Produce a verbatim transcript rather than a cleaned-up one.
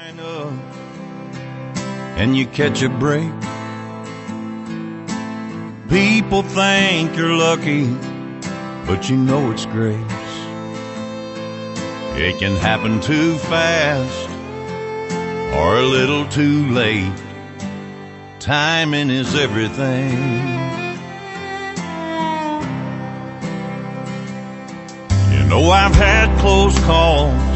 line up and you catch a break. People think you're lucky, but you know it's grace. It can happen too fast or a little too late. Timing is everything. You know, I've had close calls